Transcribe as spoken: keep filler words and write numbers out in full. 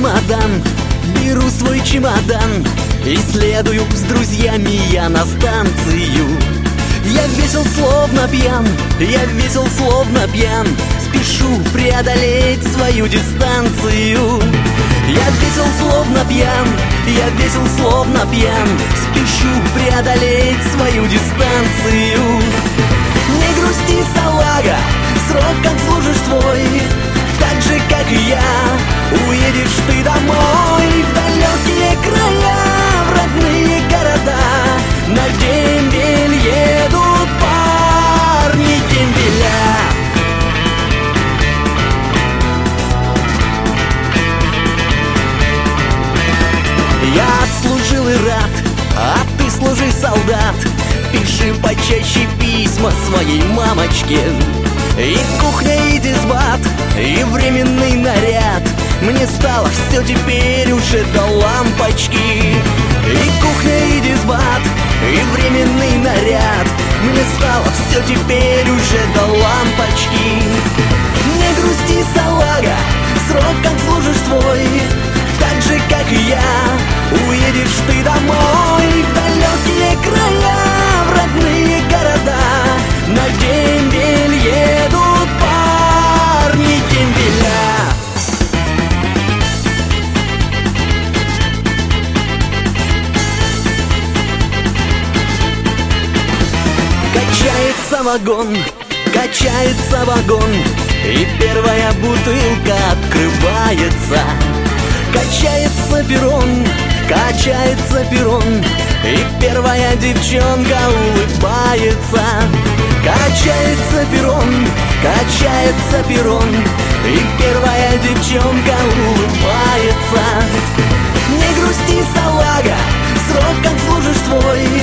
чемодан, беру свой чемодан и следую с друзьями я на станцию. Я весел словно пьян, я весел словно пьян, спешу преодолеть свою дистанцию. Я весел словно пьян, я весел словно пьян, спешу преодолеть свою дистанцию. Не грусти, салага, срок отслужишь свой, так же, как и я, уедешь ты домой в далекие края, в родные города. На дембель едут парни дембеля. Я отслужил и рад, а ты служи, солдат. Пиши почаще письма своей мамочке. И кухня, и дисбат, и временный наряд. Мне стало все теперь уже до лампочки. И кухня, и дисбат, и временный наряд. Мне стало все теперь уже до лампочки. Не грусти, салага, срок отслужишь свой, так же, как и я, уедешь ты домой в далекие края, в родные города. На дембель едут парни дембеля. Качается вагон, качается вагон, и первая бутылка открывается. Качается перрон, качается перрон, и первая девчонка улыбается. Качается перрон, качается перрон, и первая девчонка улыбается. Не грусти, салага, срок отслужишь свой,